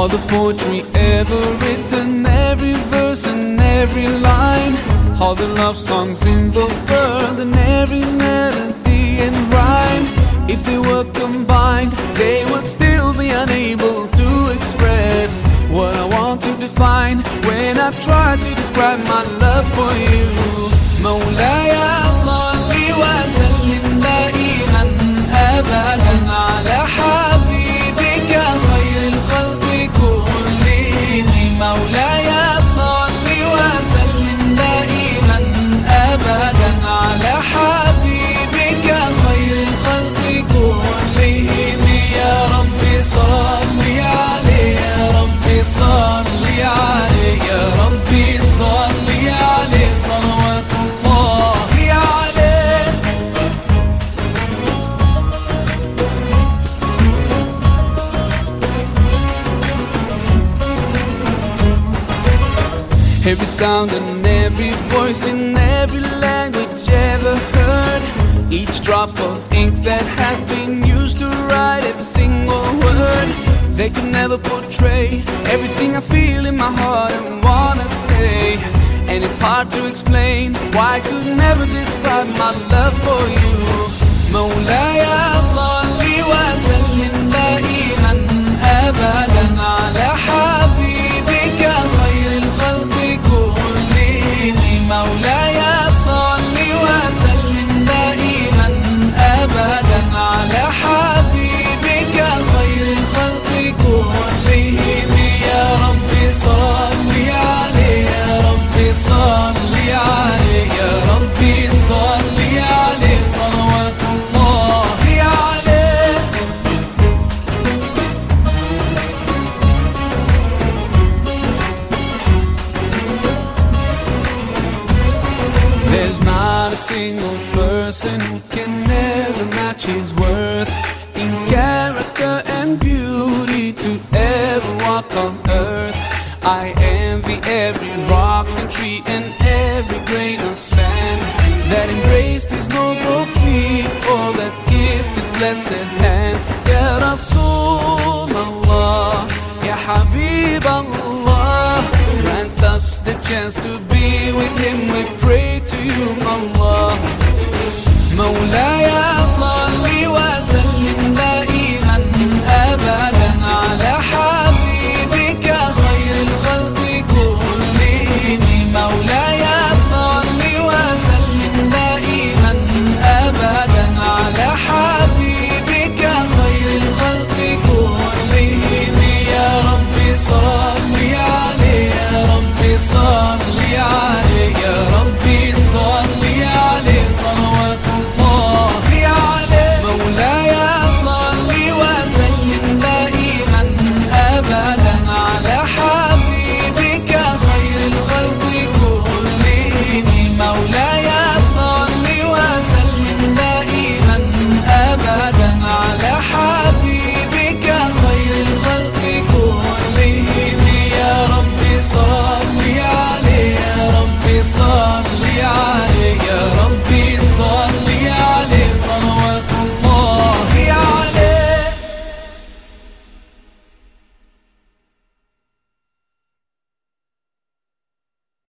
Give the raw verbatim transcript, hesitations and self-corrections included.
All the poetry ever written, every verse and every line, all the love songs in the world and every melody and rhyme. If they were combined, they would still be unable to express what I want to define when I try to describe my love for you. مولاي صلي وسلم دائما أبدا على حبيبك خير الخلق كلهم. مولاي صلي وسلم دائما أبدا على حبيبك خير الخلق كلهم. يا ربي صلي عليه، يا ربي صلي عليه، يا ربي صلي عليه صلوات الله عليه. Every sound and every voice in every language ever heard, each drop of ink that has been used to write every single word, they could never portray everything I feel in my heart and wanna say. And it's hard to explain why I could never describe my love for you. مولاي صلي وسلم دائما أبدا على حبيبك خير الخلق كلهم. مولاي صلي وسلم دائما أبدا على حبيبك خير الخلق كلهم. يا ربي صلي عليه، يا ربي صلي عليه، يا ربي صلي عليه صلوات الله عليه. There's not a single person who can never match his worth in character and beauty to ever walk on earth. I envy every rock and tree and every grain of sand that embraced his noble feet or that kissed his blessed hands. Ya Rasulullah, Ya Habib Allah, grant us the chance to be with him. We pray to you, Allah. مولاي